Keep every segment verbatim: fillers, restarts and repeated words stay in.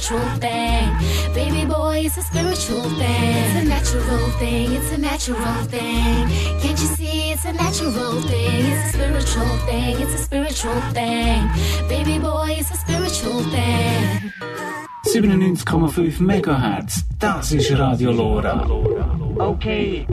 spiritual thing. Baby boy, it's a spiritual thing. It's a natural thing, it's a natural thing. Can't you see it's a natural thing? It's a spiritual thing, it's a spiritual thing. Baby boy, it's a spiritual thing. siebenundneunzig Komma fünf Megahertz, das ist Radio Lora. Okay.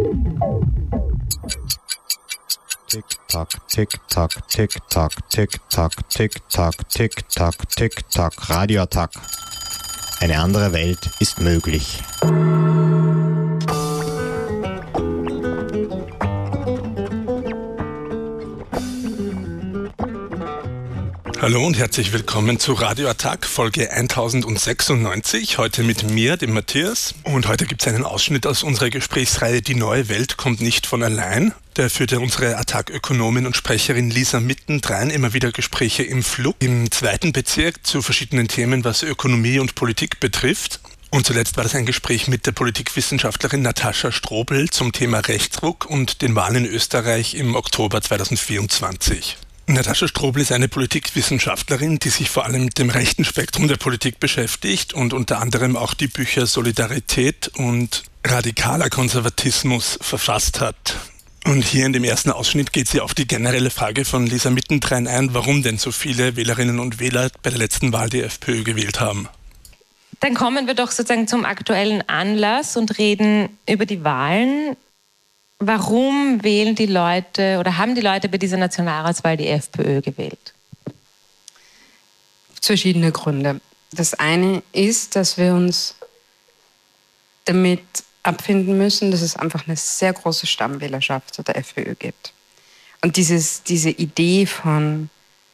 Tick-Tack, Tick-Tack, Tick-Tack, Tick-Tack, Tick-Tack, Tick-Tack, Tick-Tack, Radioattack. Eine andere Welt ist möglich. Hallo und herzlich willkommen zu Radio Attack, Folge tausendsechsundneunzig. Heute mit mir, dem Matthias. Und heute gibt es einen Ausschnitt aus unserer Gesprächsreihe Die neue Welt kommt nicht von allein. Da führte unsere Attack-Ökonomin und Sprecherin Lisa mittendrin immer wieder Gespräche im Flug, im zweiten Bezirk zu verschiedenen Themen, was Ökonomie und Politik betrifft. Und zuletzt war das ein Gespräch mit der Politikwissenschaftlerin Natascha Strobl zum Thema Rechtsruck und den Wahlen in Österreich im Oktober zweitausendvierundzwanzig. Natascha Strobl ist eine Politikwissenschaftlerin, die sich vor allem mit dem rechten Spektrum der Politik beschäftigt und unter anderem auch die Bücher Solidarität und Radikaler Konservatismus verfasst hat. Und hier in dem ersten Ausschnitt geht sie auf die generelle Frage von Lisa mittendrin ein, warum denn so viele Wählerinnen und Wähler bei der letzten Wahl die FPÖ gewählt haben. Dann kommen wir doch sozusagen zum aktuellen Anlass und reden über die Wahlen. Warum wählen die Leute oder haben die Leute bei dieser Nationalratswahl die FPÖ gewählt? Verschiedene Gründe. Das eine ist, dass wir uns damit abfinden müssen, dass es einfach eine sehr große Stammwählerschaft der FPÖ gibt. Und dieses, diese Idee von,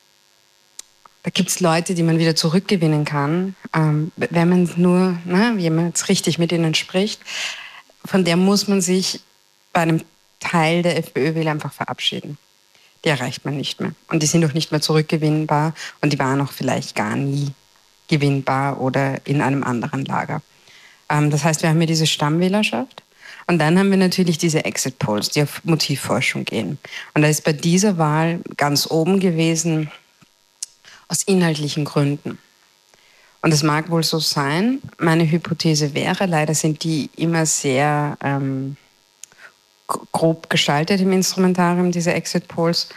da gibt es Leute, die man wieder zurückgewinnen kann, ähm, wenn man nur, ne, wie man jetzt richtig mit ihnen spricht, von der muss man sich bei einem Teil der FPÖ-Wähler einfach verabschieden. Die erreicht man nicht mehr. Und die sind auch nicht mehr zurückgewinnbar und die waren auch vielleicht gar nie gewinnbar oder in einem anderen Lager. Ähm, das heißt, wir haben hier diese Stammwählerschaft und dann haben wir natürlich diese Exit-Polls, die auf Motivforschung gehen. Und da ist bei dieser Wahl ganz oben gewesen, aus inhaltlichen Gründen. Und das mag wohl so sein. Meine Hypothese wäre, leider sind die immer sehr ähm, grob gestaltet im Instrumentarium, diese Exit-Polls,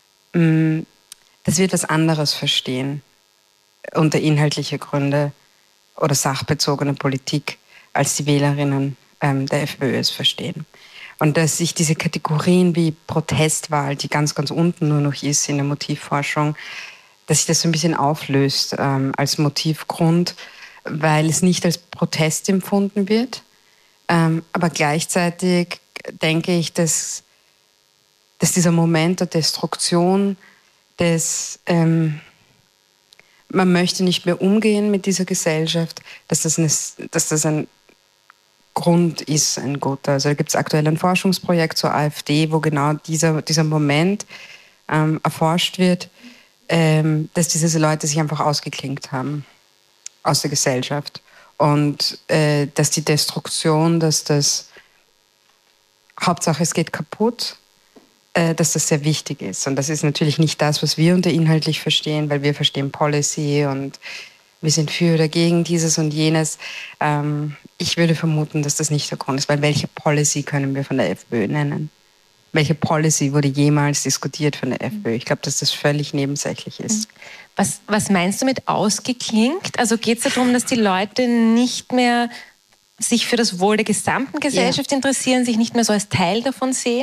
dass wir etwas anderes verstehen unter inhaltliche Gründe oder sachbezogene Politik, als die Wählerinnen ähm, der FPÖ es verstehen. Und dass sich diese Kategorien wie Protestwahl, die ganz, ganz unten nur noch ist in der Motivforschung, dass sich das so ein bisschen auflöst ähm, als Motivgrund, weil es nicht als Protest empfunden wird, ähm, aber gleichzeitig denke ich, dass, dass dieser Moment der Destruktion, des, ähm, man möchte nicht mehr umgehen mit dieser Gesellschaft, dass das, eine, dass das ein Grund ist, ein guter. Also da gibt es aktuell ein Forschungsprojekt zur AfD, wo genau dieser, dieser Moment ähm, erforscht wird, ähm, dass diese Leute sich einfach ausgeklinkt haben aus der Gesellschaft. Und äh, dass die Destruktion, dass das Hauptsache, es geht kaputt, äh, dass das sehr wichtig ist. Und das ist natürlich nicht das, was wir unter inhaltlich verstehen, weil wir verstehen Policy und wir sind für oder gegen dieses und jenes. Ähm, ich würde vermuten, dass das nicht der Grund ist, weil welche Policy können wir von der FPÖ nennen? Welche Policy wurde jemals diskutiert von der FPÖ? Ich glaube, dass das völlig nebensächlich ist. Was, was meinst du mit ausgeklinkt? Also geht es darum, dass die Leute nicht mehr sich für das Wohl der gesamten Gesellschaft ja. interessieren, sich nicht mehr so als Teil davon sehen?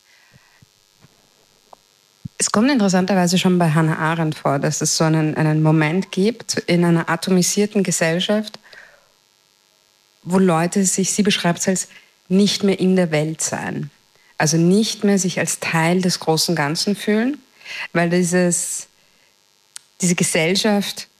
Es kommt interessanterweise schon bei Hannah Arendt vor, dass es so einen, einen Moment gibt in einer atomisierten Gesellschaft, wo Leute sich, sie beschreibt es als nicht mehr in der Welt sein. Also nicht mehr sich als Teil des großen Ganzen fühlen, weil dieses, diese Gesellschaft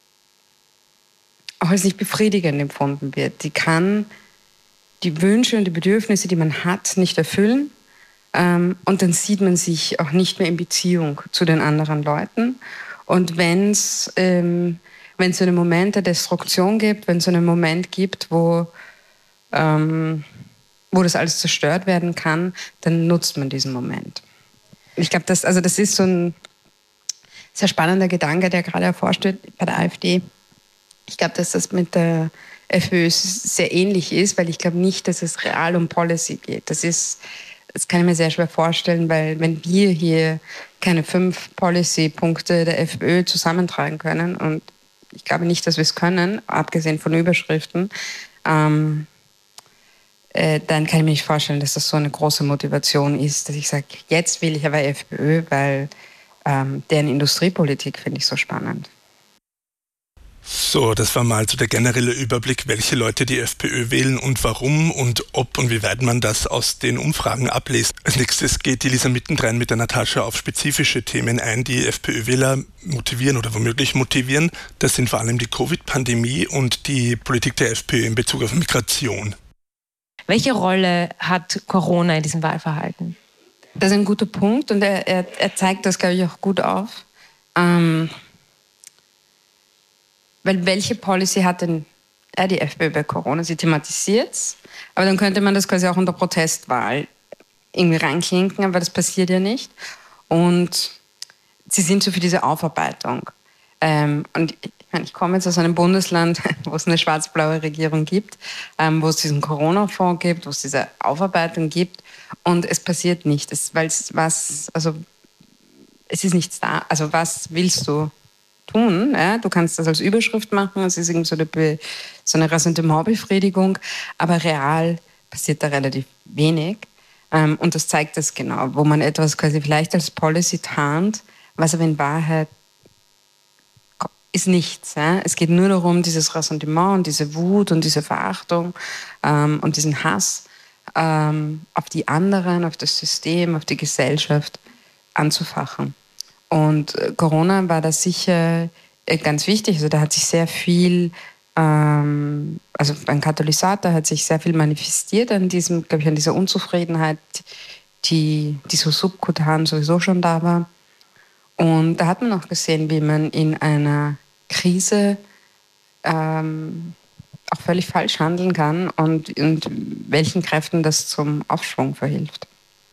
auch als nicht befriedigend empfunden wird. Die kann die Wünsche und die Bedürfnisse, die man hat, nicht erfüllen. Ähm, und dann sieht man sich auch nicht mehr in Beziehung zu den anderen Leuten. Und wenn es ähm, wenn es so einen Moment der Destruktion gibt, wenn es so einen Moment gibt, wo, ähm, wo das alles zerstört werden kann, dann nutzt man diesen Moment. Ich glaube, das, also das ist so ein sehr spannender Gedanke, der gerade erforscht wird bei der AfD. Ich glaube, dass das mit der FPÖ sehr ähnlich ist, weil ich glaube nicht, dass es real um Policy geht. Das ist, das kann ich mir sehr schwer vorstellen, weil wenn wir hier keine fünf Policy-Punkte der FPÖ zusammentragen können, und ich glaube nicht, dass wir es können, abgesehen von Überschriften, ähm, äh, dann kann ich mir nicht vorstellen, dass das so eine große Motivation ist, dass ich sage, jetzt will ich aber FPÖ, weil ähm, deren Industriepolitik finde ich so spannend. So, das war mal so der generelle Überblick, welche Leute die FPÖ wählen und warum und ob und wie weit man das aus den Umfragen ablesen. Als nächstes geht die Lisa Mittendrein mit der Natascha auf spezifische Themen ein, die FPÖ-Wähler motivieren oder womöglich motivieren. Das sind vor allem die Covid-Pandemie und die Politik der FPÖ in Bezug auf Migration. Welche Rolle hat Corona in diesem Wahlverhalten? Das ist ein guter Punkt und er, er, er zeigt das, glaube ich, auch gut auf. Ähm, Weil welche Policy hat denn äh, die FPÖ bei Corona? Sie thematisiert es, aber dann könnte man das quasi auch unter Protestwahl irgendwie reinklinken, aber das passiert ja nicht. Und sie sind so für diese Aufarbeitung. Ähm, und ich, meine, ich komme jetzt aus einem Bundesland, wo es eine schwarz-blaue Regierung gibt, ähm, wo es diesen Corona-Fonds gibt, wo es diese Aufarbeitung gibt und es passiert nichts, weil es was, also es ist nichts da. Also was willst du tun? Ja? Du kannst das als Überschrift machen, es ist irgendwie so eine, so eine Ressentiment-Befriedigung, aber real passiert da relativ wenig. Ähm, und das zeigt das genau, wo man etwas quasi vielleicht als Policy tarnt, was aber in Wahrheit ist nichts. Ja? Es geht nur darum, dieses Ressentiment und diese Wut und diese Verachtung ähm, und diesen Hass ähm, auf die anderen, auf das System, auf die Gesellschaft anzufachen. Und Corona war da sicher ganz wichtig. Also da hat sich sehr viel, ähm, also ein Katalysator hat sich sehr viel manifestiert an diesem, glaube ich, an dieser Unzufriedenheit, die, die so subkutan sowieso schon da war. Und da hat man auch gesehen, wie man in einer Krise ähm, auch völlig falsch handeln kann und, und welchen Kräften das zum Aufschwung verhilft.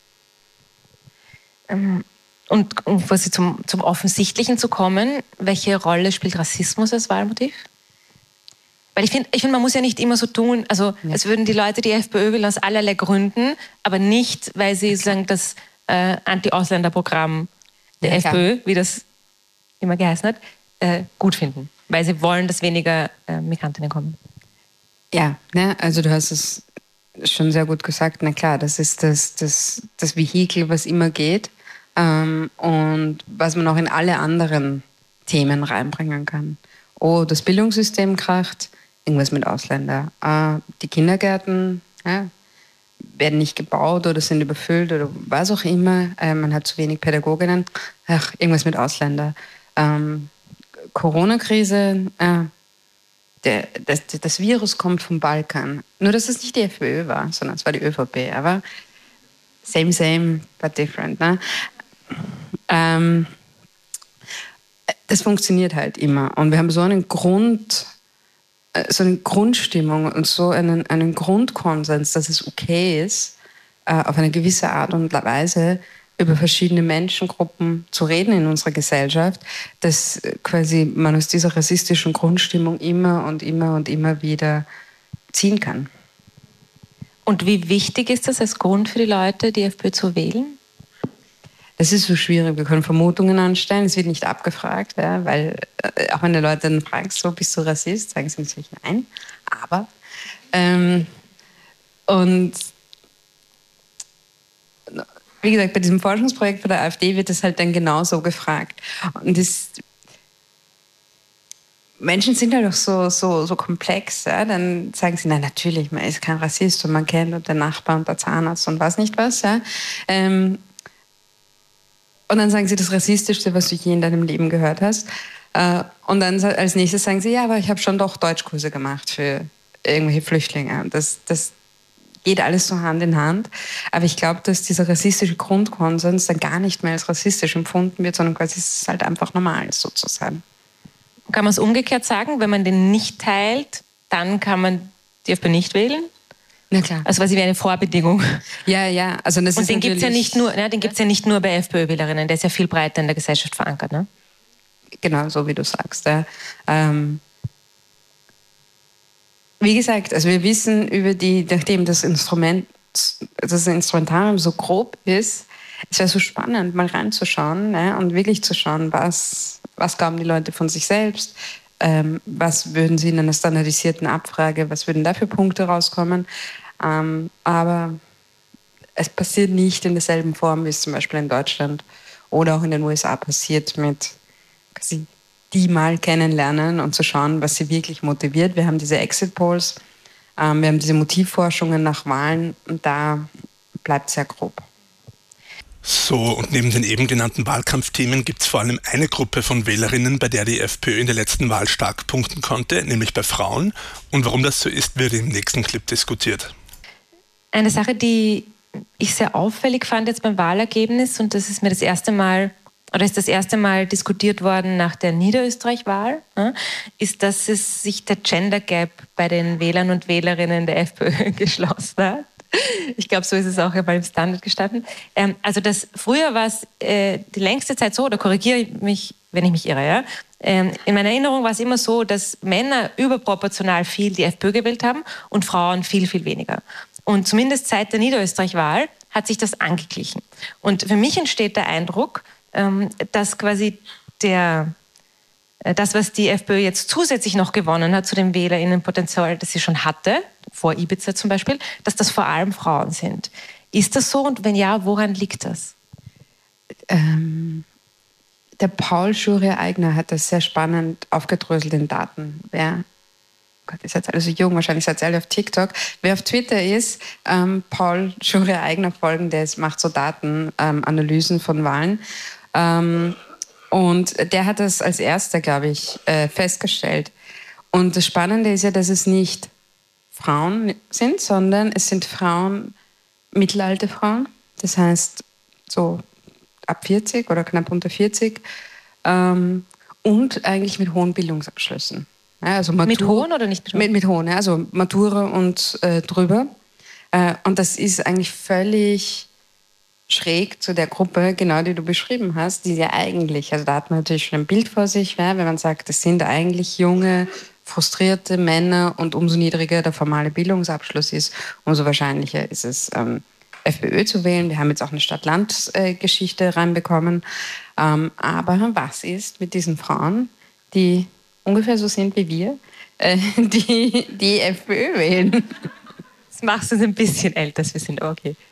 Ähm. Und um quasi zum, zum Offensichtlichen zu kommen, welche Rolle spielt Rassismus als Wahlmotiv? Weil ich finde, ich find, man muss ja nicht immer so tun, also ja. als würden die Leute die FPÖ wählen aus allerlei Gründen, aber nicht, weil sie sagen, das äh, Anti-Ausländer-Programm der ja, FPÖ, klar. wie das immer geheißen hat, äh, gut finden. Weil sie wollen, dass weniger äh, Migrantinnen kommen. Ja, ne, also du hast es schon sehr gut gesagt. Na klar, das ist das, das, das Vehikel, was immer geht. Ähm, und was man auch in alle anderen Themen reinbringen kann. Oh, das Bildungssystem kracht, irgendwas mit Ausländer. Äh, die Kindergärten ja, werden nicht gebaut oder sind überfüllt oder was auch immer. Äh, man hat zu wenig Pädagoginnen. Ach, irgendwas mit Ausländer. Ähm, Corona-Krise, äh, der, das, das Virus kommt vom Balkan. Nur, dass es nicht die FPÖ war, sondern es war die ÖVP. Aber same, same, but different. Ne? Ähm, das funktioniert halt immer. Und wir haben so einen Grund, so eine Grundstimmung und so einen, einen Grundkonsens, dass es okay ist, auf eine gewisse Art und Weise über verschiedene Menschengruppen zu reden in unserer Gesellschaft, dass quasi man aus dieser rassistischen Grundstimmung immer und immer und immer wieder ziehen kann. Und wie wichtig ist das als Grund für die Leute, die FPÖ zu wählen? Das ist so schwierig. Wir können Vermutungen anstellen. Es wird nicht abgefragt, ja, weil äh, auch wenn die Leute dann fragen, so, bist du Rassist? Sagen sie natürlich nein. Aber ähm, und wie gesagt, bei diesem Forschungsprojekt von der AfD wird das halt dann genauso gefragt. Und das, Menschen sind halt auch so, so, so komplex. Ja? Dann sagen sie, nein, natürlich, man ist kein Rassist und man kennt und der Nachbar und der Zahnarzt und was nicht was. Ja? Ähm, Und dann sagen sie das Rassistischste, was du je in deinem Leben gehört hast. Und dann als nächstes sagen sie, ja, aber ich habe schon doch Deutschkurse gemacht für irgendwelche Flüchtlinge. Das, das geht alles so Hand in Hand. Aber ich glaube, dass dieser rassistische Grundkonsens dann gar nicht mehr als rassistisch empfunden wird, sondern quasi es ist halt einfach normal, so zu sein. Kann man es umgekehrt sagen, wenn man den nicht teilt, dann kann man die FPÖ nicht wählen? Na klar. Also quasi wie eine Vorbedingung. Ja, ja. Also das Und ist den gibt es ja nicht nur, ne, den gibt's ja nicht nur bei FPÖ-Wählerinnen, der ist ja viel breiter in der Gesellschaft verankert, ne? Genau, so wie du sagst. Ja. Ähm, wie gesagt, also wir wissen über die, nachdem das Instrument, das Instrumentarium so grob ist, es wäre so spannend, mal reinzuschauen, ne, und wirklich zu schauen, was, was glauben die Leute von sich selbst, ähm, was würden sie in einer standardisierten Abfrage, was würden da für Punkte rauskommen. Ähm, aber es passiert nicht in derselben Form, wie es zum Beispiel in Deutschland oder auch in den U S A passiert, mit quasi die mal kennenlernen und zu schauen, was sie wirklich motiviert. Wir haben diese Exit-Polls, ähm, wir haben diese Motivforschungen nach Wahlen und da bleibt es sehr grob. So, und neben den eben genannten Wahlkampfthemen gibt es vor allem eine Gruppe von Wählerinnen, bei der die FPÖ in der letzten Wahl stark punkten konnte, nämlich bei Frauen. Und warum das so ist, wird im nächsten Clip diskutiert. Eine Sache, die ich sehr auffällig fand jetzt beim Wahlergebnis, und das ist mir das erste Mal, oder ist das erste Mal diskutiert worden nach der Niederösterreich-Wahl, ist, dass es sich der Gender Gap bei den Wählern und Wählerinnen der FPÖ geschlossen hat. Ich glaube, so ist es auch einmal im Standard gestanden. Ähm, also das, früher war es äh, die längste Zeit so, oder korrigiere ich mich, wenn ich mich irre, ja? Ähm, in meiner Erinnerung war es immer so, dass Männer überproportional viel die FPÖ gewählt haben und Frauen viel, viel weniger. Und zumindest seit der Niederösterreich-Wahl hat sich das angeglichen. Und für mich entsteht der Eindruck, ähm, dass quasi der... das, was die FPÖ jetzt zusätzlich noch gewonnen hat zu dem WählerInnenpotenzial, das sie schon hatte, vor Ibiza zum Beispiel, dass das vor allem Frauen sind. Ist das so? Und wenn ja, woran liegt das? Ähm, der Paul Schurier-Eigner hat das sehr spannend aufgedröselt in Daten. Wer, Gott, ihr seid alle so jung, wahrscheinlich seid ihr alle auf TikTok. Wer auf Twitter ist, ähm, Paul Schurier-Eigner folgen, der ist, macht so Datenanalysen ähm, von Wahlen. Ähm, Und der hat das als erster, glaube ich, äh, festgestellt. Und das Spannende ist ja, dass es nicht Frauen sind, sondern es sind Frauen, mittelalte Frauen. Das heißt, so ab vierzig oder knapp unter vierzig. Ähm, und eigentlich mit hohen Bildungsabschlüssen. Ja, also Matur, mit hohen oder nicht mit hohen? Mit, mit hohen, ja, also Matura und äh, drüber. Äh, und das ist eigentlich völlig... schräg zu der Gruppe, genau die du beschrieben hast, die ja eigentlich, also da hat man natürlich schon ein Bild vor sich, ja, wenn man sagt, das sind eigentlich junge, frustrierte Männer und umso niedriger der formale Bildungsabschluss ist, umso wahrscheinlicher ist es, ähm, FPÖ zu wählen. Wir haben jetzt auch eine Stadt-Land-Geschichte äh, reinbekommen. Ähm, aber was ist mit diesen Frauen, die ungefähr so sind wie wir, äh, die die FPÖ wählen? Das machst du ein bisschen älter, als wir sind, aber okay.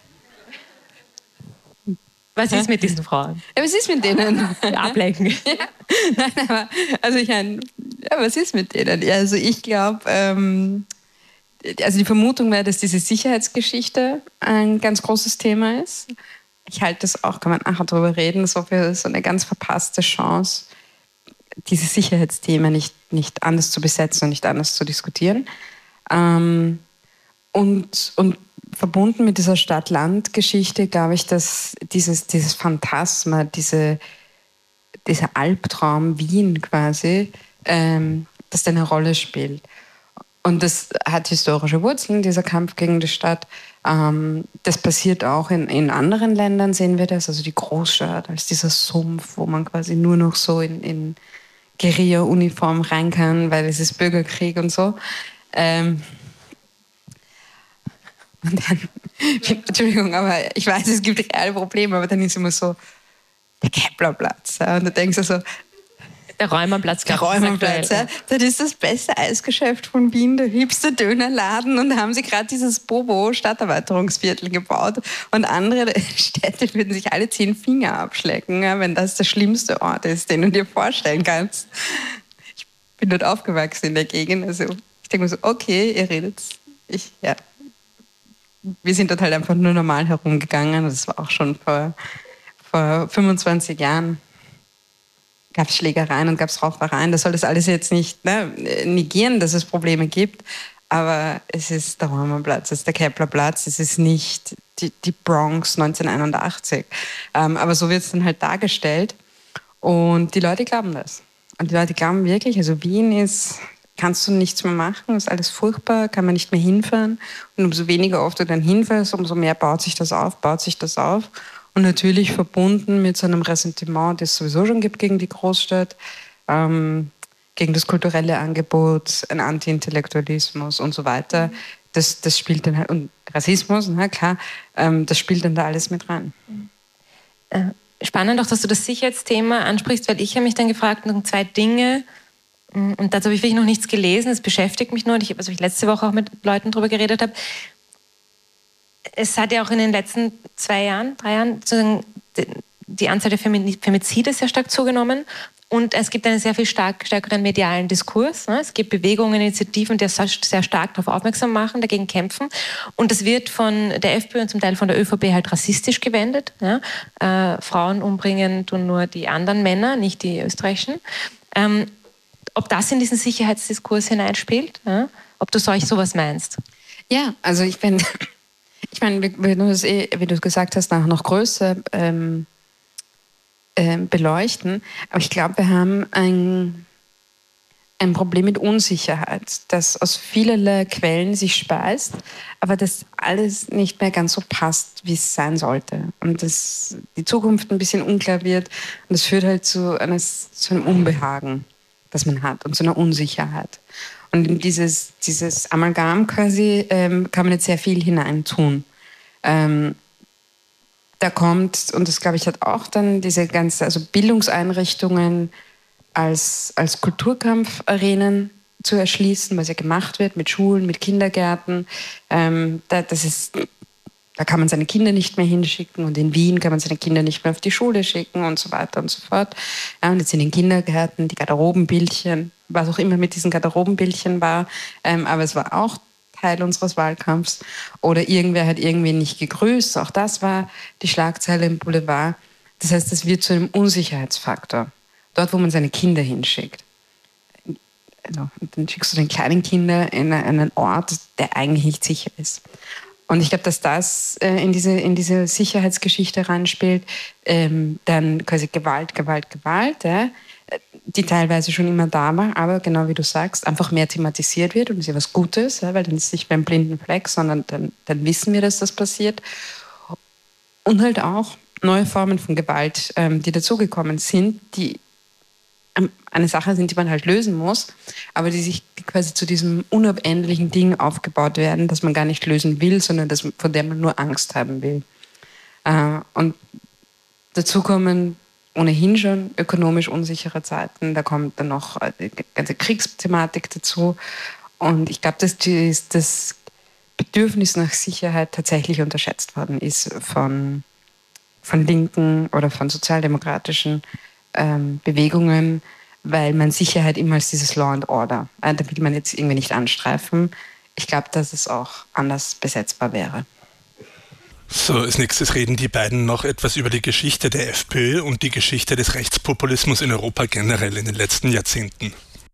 Was ist mit diesen Frauen? Ja, was ist mit denen? Ablenken. Ja. Nein, aber, also ich meine, ja, was ist mit denen? Ja, also ich glaube, ähm, also die Vermutung wäre, dass diese Sicherheitsgeschichte ein ganz großes Thema ist. Ich halte das auch, kann man nachher darüber reden, so für so eine ganz verpasste Chance, diese Sicherheitsthemen nicht, nicht anders zu besetzen und nicht anders zu diskutieren. Ähm, und, und verbunden mit dieser Stadt-Land-Geschichte, glaube ich, dass dieses, dieses Phantasma, diese, dieser Albtraum Wien quasi, ähm, dass der eine Rolle spielt. Und das hat historische Wurzeln, dieser Kampf gegen die Stadt. Ähm, das passiert auch in, in anderen Ländern, sehen wir das. Also die Großstadt als dieser Sumpf, wo man quasi nur noch so in, in Guerilla-Uniform rein kann, weil es ist Bürgerkrieg und so. Ähm, Und dann, Entschuldigung, aber ich weiß, es gibt reale Probleme, aber dann ist immer so, der Keplerplatz. Ja, und da denkst du so, der Räumerplatz. Der Räumerplatz, ja. Das ist das beste Eisgeschäft von Wien, der hipster Dönerladen. Und da haben sie gerade dieses Bobo Stadterweiterungsviertel gebaut. Und andere Städte würden sich alle zehn Finger abschlecken, ja, wenn das der schlimmste Ort ist, den du dir vorstellen kannst. Ich bin dort aufgewachsen in der Gegend. Also ich denke mir so, okay, ihr redet. Ich, ja. Wir sind dort halt einfach nur normal herumgegangen. Das war auch schon vor, vor fünfundzwanzig Jahren. Gab es Schlägereien und gab es Raufereien. Das soll das alles jetzt nicht, ne, negieren, dass es Probleme gibt. Aber es ist der Räumerplatz, es ist der Keplerplatz, es ist nicht die, die Bronx neunzehnhunderteinundachtzig. Ähm, aber so wird es dann halt dargestellt. Und die Leute glauben das. Und die Leute glauben wirklich, also Wien ist... kannst du nichts mehr machen, ist alles furchtbar, kann man nicht mehr hinfahren. Und umso weniger oft du dann hinfährst, umso mehr baut sich das auf, baut sich das auf. Und natürlich verbunden mit so einem Ressentiment, das es sowieso schon gibt gegen die Großstadt, ähm, gegen das kulturelle Angebot, ein Anti-Intellektualismus und so weiter. Das, das spielt dann halt, und Rassismus, na klar, ähm, das spielt dann da alles mit rein. Spannend auch, dass du das Sicherheitsthema ansprichst, weil ich habe mich dann gefragt, um zwei Dinge, und dazu habe ich wirklich noch nichts gelesen, es beschäftigt mich nur, und ich, also ich letzte Woche auch mit Leuten darüber geredet habe. Es hat ja auch in den letzten zwei Jahren, drei Jahren, die Anzahl der Femizide sehr stark zugenommen. Und es gibt einen sehr viel stark, stärkeren medialen Diskurs. Ne? Es gibt Bewegungen, Initiativen, die sehr stark darauf aufmerksam machen, dagegen kämpfen. Und das wird von der FPÖ und zum Teil von der ÖVP halt rassistisch gewendet. Ja? Äh, Frauen umbringen tun nur die anderen Männer, nicht die österreichischen. Ähm, ob das in diesen Sicherheitsdiskurs hineinspielt? Ja? Ob du solch sowas meinst? Ja, also ich bin, ich meine, wie du es eh, wie du gesagt hast, nach noch größer ähm, beleuchten. Aber ich glaube, wir haben ein, ein Problem mit Unsicherheit, das aus vielerlei Quellen sich speist, aber das alles nicht mehr ganz so passt, wie es sein sollte. Und dass die Zukunft ein bisschen unklar wird und das führt halt zu, eines, zu einem Unbehagen, das man hat und zu einer Unsicherheit. Und in dieses, dieses Amalgam quasi ähm, kann man jetzt sehr viel hineintun. Ähm, Da kommt, und das glaube ich hat auch dann diese ganze, also Bildungseinrichtungen als, als Kulturkampfarenen zu erschließen, was ja gemacht wird mit Schulen, mit Kindergärten. Ähm, da, das ist, da kann man seine Kinder nicht mehr hinschicken und in Wien kann man seine Kinder nicht mehr auf die Schule schicken und so weiter und so fort. Ja, und jetzt in den Kindergärten die Garderobenbildchen, was auch immer mit diesen Garderobenbildchen war, ähm, aber es war auch Teil unseres Wahlkampfs. Oder irgendwer hat irgendwen nicht gegrüßt. Auch das war die Schlagzeile im Boulevard. Das heißt, das wird zu einem Unsicherheitsfaktor. Dort, wo man seine Kinder hinschickt. Also, dann schickst du den kleinen Kinder in einen Ort, der eigentlich nicht sicher ist. Und ich glaube, dass das äh, in, diese, in diese Sicherheitsgeschichte reinspielt. Ähm, dann quasi Gewalt, Gewalt, Gewalt, ja, die teilweise schon immer da war, aber genau wie du sagst, einfach mehr thematisiert wird und das ist ja was Gutes, ja, weil dann ist es nicht beim blinden Fleck, sondern dann, dann wissen wir, dass das passiert. Und halt auch neue Formen von Gewalt, ähm, die dazugekommen sind, die ähm, eine Sache sind, die man halt lösen muss, aber die sich quasi zu diesem unabänderlichen Ding aufgebaut werden, das man gar nicht lösen will, sondern das, von der man nur Angst haben will. Äh, und dazu kommen ohnehin schon ökonomisch unsichere Zeiten. Da kommt dann noch die ganze Kriegsthematik dazu. Und ich glaube, dass das Bedürfnis nach Sicherheit tatsächlich unterschätzt worden ist von, von linken oder von sozialdemokratischen ähm, Bewegungen, weil man Sicherheit immer als dieses Law and Order, äh, da will man jetzt irgendwie nicht anstreifen. Ich glaube, dass es auch anders besetzbar wäre. So, als nächstes reden die beiden noch etwas über die Geschichte der FPÖ und die Geschichte des Rechtspopulismus in Europa generell in den letzten Jahrzehnten.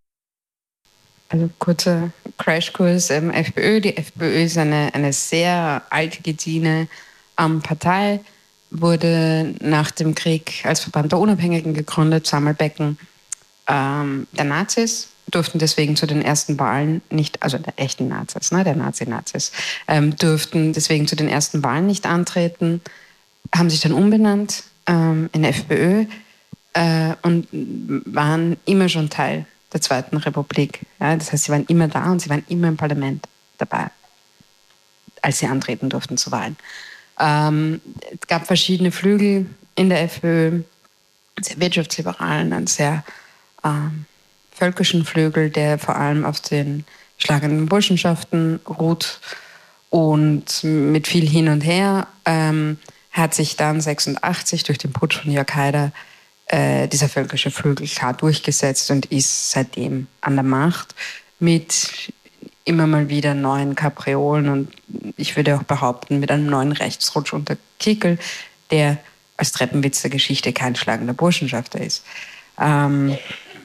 Also kurzer Crashkurs ähm, FPÖ. Die FPÖ ist eine, eine sehr altgediente ähm, Partei, wurde nach dem Krieg als Verband der Unabhängigen gegründet, Sammelbecken ähm, der Nazis. Durften deswegen zu den ersten Wahlen nicht, also der echten Nazis, ne, der Nazi-Nazis, ähm, durften deswegen zu den ersten Wahlen nicht antreten, haben sich dann umbenannt ähm, in FPÖ äh, und waren immer schon Teil der Zweiten Republik. Ja, das heißt, sie waren immer da und sie waren immer im Parlament dabei, als sie antreten durften zu Wahlen. Ähm, es gab verschiedene Flügel in der FPÖ, einen sehr wirtschaftsliberalen, einen sehr ähm, völkischen Flügel, der vor allem auf den schlagenden Burschenschaften ruht und mit viel Hin und Her ähm, hat sich dann sechsundachtzig durch den Putsch von Jörg Haider äh, dieser völkische Flügel klar durchgesetzt und ist seitdem an der Macht mit immer mal wieder neuen Kapriolen und ich würde auch behaupten mit einem neuen Rechtsrutsch unter Kickl, der als Treppenwitz der Geschichte kein schlagender Burschenschafter ist. Ähm,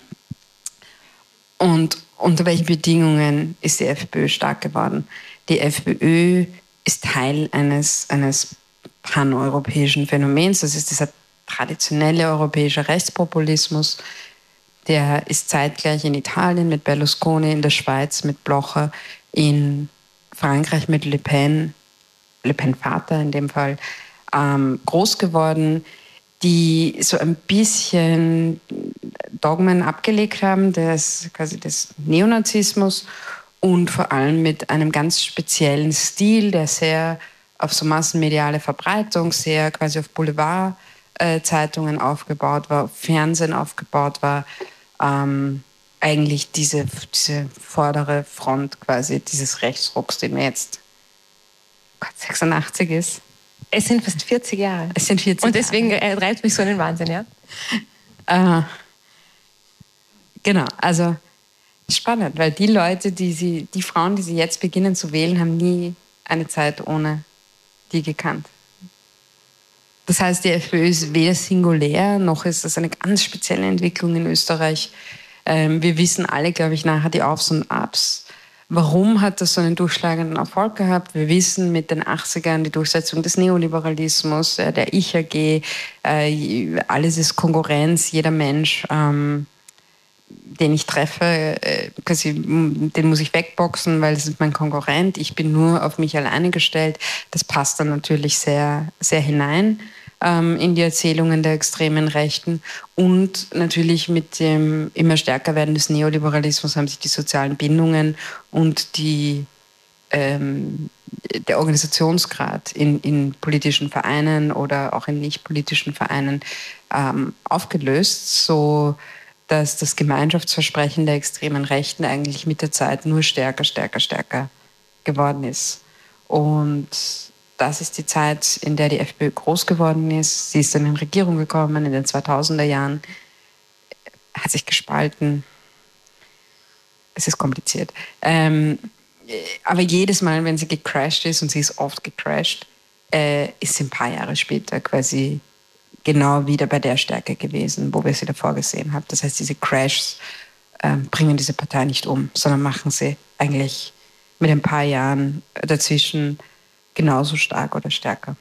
Und unter welchen Bedingungen ist die FPÖ stark geworden? Die FPÖ ist Teil eines, eines paneuropäischen Phänomens. Das ist dieser traditionelle europäische Rechtspopulismus. Der ist zeitgleich in Italien mit Berlusconi, in der Schweiz mit Blocher, in Frankreich mit Le Pen, Le Pen Vater in dem Fall, ähm, groß geworden, die so ein bisschen Dogmen abgelegt haben, des, quasi des Neonazismus und vor allem mit einem ganz speziellen Stil, der sehr auf so massenmediale Verbreitung, sehr quasi auf Boulevardzeitungen äh, aufgebaut war, auf Fernsehen aufgebaut war, ähm, eigentlich diese, diese vordere Front quasi dieses Rechtsrucks, den wir jetzt Gott, sechsundachtzig ist. Es sind fast vierzig Jahre. Es sind vierzig Und deswegen Jahre. äh, treibt es mich so in den Wahnsinn, ja? Äh, genau, also spannend, weil die Leute, die sie, die Frauen, die sie jetzt beginnen zu wählen, haben nie eine Zeit ohne die gekannt. Das heißt, die FPÖ ist weder singulär, noch ist das eine ganz spezielle Entwicklung in Österreich. Ähm, wir wissen alle, glaube ich, nachher die Aufs und Abs. Warum hat das so einen durchschlagenden Erfolg gehabt? Wir wissen mit den achtzigern die Durchsetzung des Neoliberalismus, äh, der Ich-A G, äh, alles ist Konkurrenz, jeder Mensch, ähm, den ich treffe, äh, quasi, den muss ich wegboxen, weil es ist mein Konkurrent, ich bin nur auf mich alleine gestellt. Das passt dann natürlich sehr, sehr hinein ähm, in die Erzählungen der extremen Rechten. Und natürlich mit dem immer stärker werden des Neoliberalismus haben sich die sozialen Bindungen und die, ähm, der Organisationsgrad in, in politischen Vereinen oder auch in nicht politischen Vereinen ähm, aufgelöst, so dass das Gemeinschaftsversprechen der extremen Rechten eigentlich mit der Zeit nur stärker, stärker, stärker geworden ist. Und das ist die Zeit, in der die FPÖ groß geworden ist. Sie ist dann in Regierung gekommen in den zweitausender Jahren, hat sich gespalten. Es ist kompliziert. Ähm, aber jedes Mal, wenn sie gecrashed ist, und sie ist oft gecrashed, äh, ist sie ein paar Jahre später quasi genau wieder bei der Stärke gewesen, wo wir sie davor gesehen haben. Das heißt, diese Crashs äh, bringen diese Partei nicht um, sondern machen sie eigentlich mit ein paar Jahren dazwischen genauso stark oder stärker.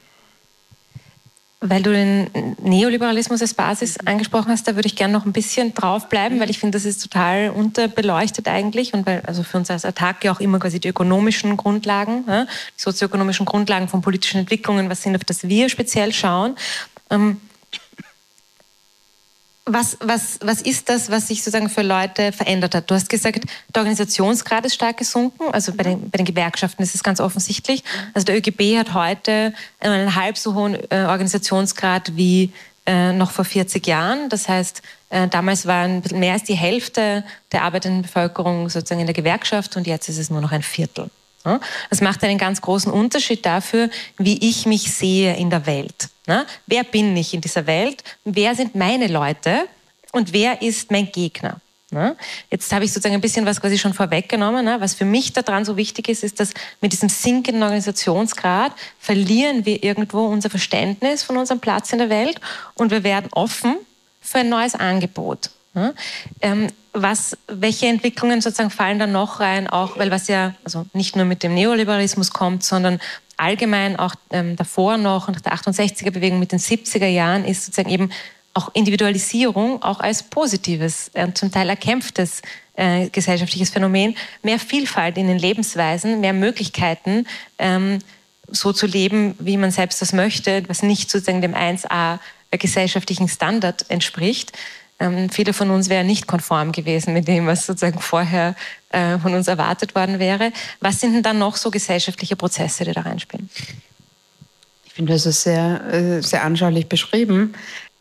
Weil du den Neoliberalismus als Basis angesprochen hast, da würde ich gerne noch ein bisschen draufbleiben, weil ich finde, das ist total unterbeleuchtet eigentlich und weil also für uns als Attac ja auch immer quasi die ökonomischen Grundlagen, ja, die sozioökonomischen Grundlagen von politischen Entwicklungen, was sind, auf das wir speziell schauen. Ähm, Was, was, was ist das, was sich sozusagen für Leute verändert hat? Du hast gesagt, der Organisationsgrad ist stark gesunken. Also bei den, bei den Gewerkschaften ist es ganz offensichtlich. Also der ÖGB hat heute einen halb so hohen äh, Organisationsgrad wie äh, noch vor vierzig Jahren. Das heißt, äh, damals waren ein bisschen mehr als die Hälfte der arbeitenden Bevölkerung sozusagen in der Gewerkschaft und jetzt ist es nur noch ein Viertel. Ja? Das macht einen ganz großen Unterschied dafür, wie ich mich sehe in der Welt. Na, wer bin ich in dieser Welt? Wer sind meine Leute? Und wer ist mein Gegner? Na, jetzt habe ich sozusagen ein bisschen was quasi schon vorweggenommen. Na, was für mich daran so wichtig ist, ist, dass mit diesem sinkenden Organisationsgrad verlieren wir irgendwo unser Verständnis von unserem Platz in der Welt und wir werden offen für ein neues Angebot. Ja, ähm, was, welche Entwicklungen sozusagen fallen da noch rein, auch weil was ja also nicht nur mit dem Neoliberalismus kommt, sondern allgemein auch ähm, davor noch nach der achtundsechziger-Bewegung mit den siebziger Jahren ist sozusagen eben auch Individualisierung auch als positives, äh, zum Teil erkämpftes äh, gesellschaftliches Phänomen, mehr Vielfalt in den Lebensweisen, mehr Möglichkeiten, ähm, so zu leben, wie man selbst das möchte, was nicht sozusagen dem eins a gesellschaftlichen Standard entspricht. Ähm, viele von uns wären nicht konform gewesen mit dem, was sozusagen vorher äh, von uns erwartet worden wäre. Was sind denn dann noch so gesellschaftliche Prozesse, die da reinspielen? Ich finde, das ist sehr, äh, sehr anschaulich beschrieben.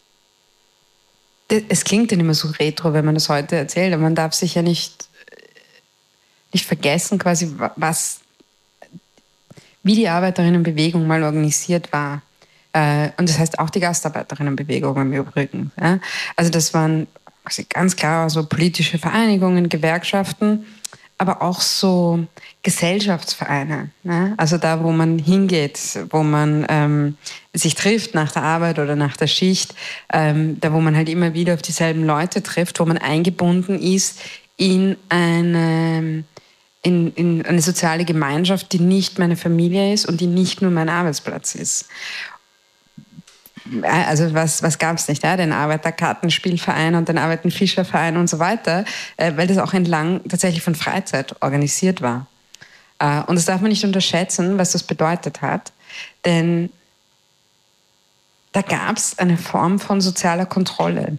Es klingt dann immer so retro, wenn man das heute erzählt, aber man darf sich ja nicht, nicht vergessen, quasi, was, wie die Arbeiterinnenbewegung mal organisiert war. Und das heißt auch die Gastarbeiterinnenbewegung im Übrigen. Also das waren ganz klar so politische Vereinigungen, Gewerkschaften, aber auch so Gesellschaftsvereine. Also da, wo man hingeht, wo man ähm, sich trifft nach der Arbeit oder nach der Schicht, ähm, da wo man halt immer wieder auf dieselben Leute trifft, wo man eingebunden ist in eine, in, in eine soziale Gemeinschaft, die nicht meine Familie ist und die nicht nur mein Arbeitsplatz ist. Also was, was gab es nicht, ja? Den Arbeiterkartenspielverein und den Arbeitenfischerverein und so weiter, äh, weil das auch entlang tatsächlich von Freizeit organisiert war. Äh, und das darf man nicht unterschätzen, was das bedeutet hat, denn da gab es eine Form von sozialer Kontrolle.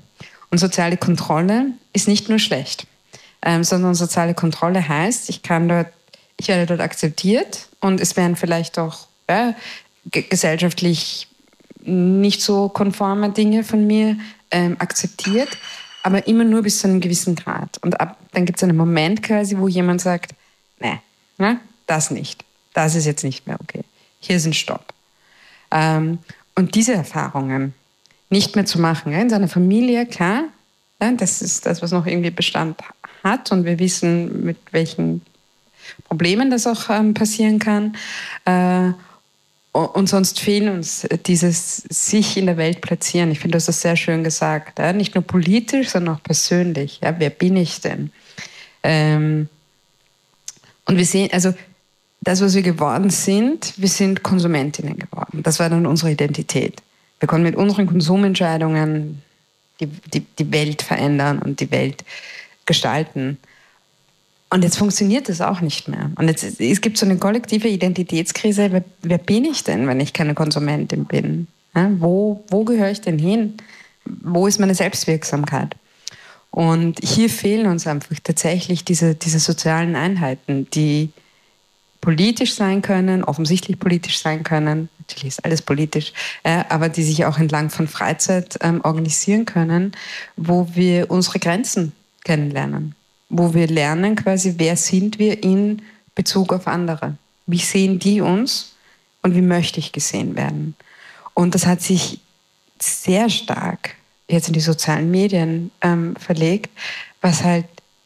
Und soziale Kontrolle ist nicht nur schlecht, ähm, sondern soziale Kontrolle heißt, ich kann dort, ich werde dort akzeptiert und es werden vielleicht auch ja, g- gesellschaftlich nicht so konforme Dinge von mir ähm, akzeptiert, aber immer nur bis zu einem gewissen Grad. Und ab, dann gibt es einen Moment quasi, wo jemand sagt, nee, ne, das nicht, das ist jetzt nicht mehr okay, hier ist ein Stopp. Ähm, und diese Erfahrungen nicht mehr zu machen, ja, in seiner Familie, klar, ja, das ist das, was noch irgendwie Bestand hat und wir wissen, mit welchen Problemen das auch ähm, passieren kann. Äh, und sonst fehlen uns dieses sich in der Welt platzieren. Ich finde, du hast das sehr schön gesagt. Ja? Nicht nur politisch, sondern auch persönlich. Ja? Wer bin ich denn? Ähm, und wir sehen, also das, was wir geworden sind, wir sind Konsumentinnen geworden. Das war dann unsere Identität. Wir konnten mit unseren Konsumentscheidungen die, die, die Welt verändern und die Welt gestalten. Und jetzt funktioniert das auch nicht mehr. Und jetzt, es gibt so eine kollektive Identitätskrise. Wer, wer bin ich denn, wenn ich keine Konsumentin bin? Ja, wo, wo gehöre ich denn hin? Wo ist meine Selbstwirksamkeit? Und hier fehlen uns einfach tatsächlich diese, diese sozialen Einheiten, die politisch sein können, offensichtlich politisch sein können. Natürlich ist alles politisch, äh, aber die sich auch entlang von Freizeit ähm, organisieren können, wo wir unsere Grenzen kennenlernen. Wo wir lernen quasi, wer sind wir in Bezug auf andere? Wie sehen die uns und wie möchte ich gesehen werden? Und das hat sich sehr stark jetzt in die sozialen Medien ähm, verlegt, was halt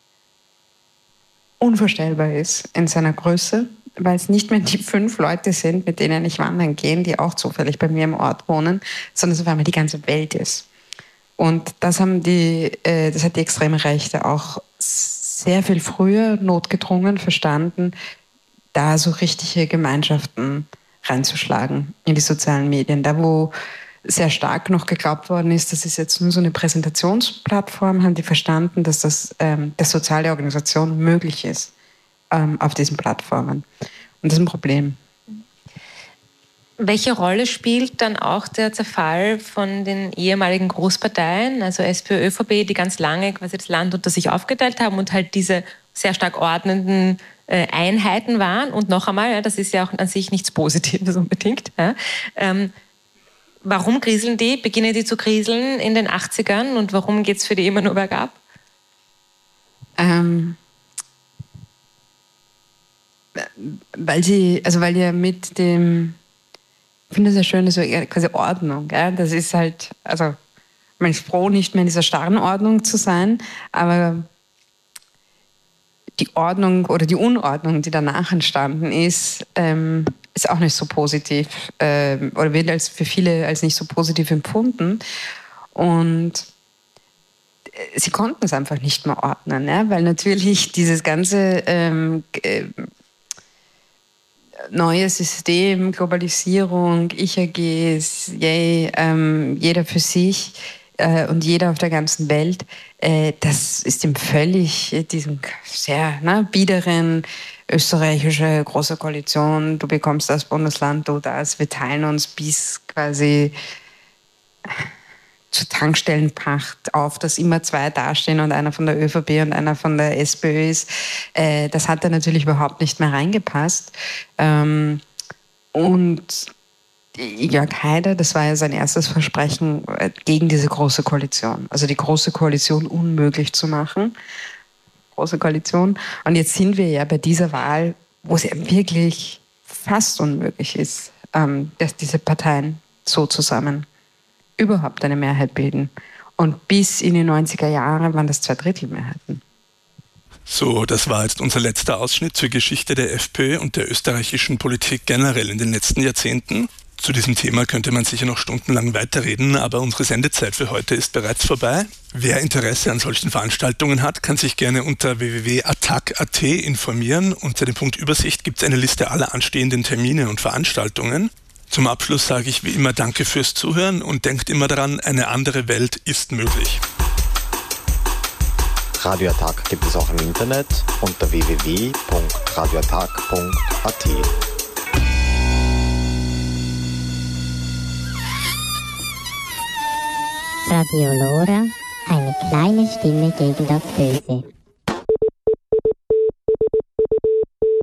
unvorstellbar ist in seiner Größe, weil es nicht mehr die fünf Leute sind, mit denen ich wandern gehe, die auch zufällig bei mir im Ort wohnen, sondern es auf einmal die ganze Welt ist. Und das haben die, äh, das hat die extreme Rechte auch sehr viel früher notgedrungen verstanden, da so richtige Gemeinschaften reinzuschlagen in die sozialen Medien. Da, wo sehr stark noch geglaubt worden ist, das ist jetzt nur so eine Präsentationsplattform, haben die verstanden, dass das ähm, der soziale Organisation möglich ist ähm, auf diesen Plattformen. Und das ist ein Problem. Welche Rolle spielt dann auch der Zerfall von den ehemaligen Großparteien, also SPÖ, ÖVP, die ganz lange quasi das Land unter sich aufgeteilt haben und halt diese sehr stark ordnenden äh, Einheiten waren? Und noch einmal, ja, das ist ja auch an sich nichts Positives unbedingt. Ja. Ähm, warum kriseln die, beginnen die zu kriseln in den achtzigern und warum geht es für die immer nur bergab? Ähm, weil sie, also weil ja mit dem Ich finde das ja schön, das ist quasi Ordnung. Gell? Das ist halt, also man ist froh, nicht mehr in dieser starren Ordnung zu sein, aber die Ordnung oder die Unordnung, die danach entstanden ist, ähm, ist auch nicht so positiv ähm, oder wird als für viele als nicht so positiv empfunden. Und sie konnten es einfach nicht mehr ordnen, ja? Weil natürlich dieses ganze ähm, äh, neues System, Globalisierung, Ich A Gs, yay, ähm, jeder für sich äh, und jeder auf der ganzen Welt, äh, das ist ihm völlig, äh, diesem sehr ne, biederen österreichische große Koalition, du bekommst das Bundesland, du das, wir teilen uns bis quasi zur Tankstellenpacht auf, dass immer zwei dastehen und einer von der ÖVP und einer von der SPÖ ist. Äh, das hat da natürlich überhaupt nicht mehr reingepasst. Ähm, und Jörg Haider, das war ja sein erstes Versprechen äh, gegen diese große Koalition. Also die große Koalition unmöglich zu machen. Große Koalition. Und jetzt sind wir ja bei dieser Wahl, wo es ja wirklich fast unmöglich ist, ähm, dass diese Parteien so zusammen überhaupt eine Mehrheit bilden. Und bis in die neunziger Jahre waren das Zweidrittelmehrheiten. So, das war jetzt unser letzter Ausschnitt zur Geschichte der FPÖ und der österreichischen Politik generell in den letzten Jahrzehnten. Zu diesem Thema könnte man sicher noch stundenlang weiterreden, aber unsere Sendezeit für heute ist bereits vorbei. Wer Interesse an solchen Veranstaltungen hat, kann sich gerne unter w w w punkt attac punkt a t informieren. Unter dem Punkt Übersicht gibt es eine Liste aller anstehenden Termine und Veranstaltungen. Zum Abschluss sage ich wie immer Danke fürs Zuhören und denkt immer daran, eine andere Welt ist möglich. Radio Attac gibt es auch im Internet unter w w w punkt radio attac punkt a t. Radio Lora Eine kleine Stimme gegen das Böse.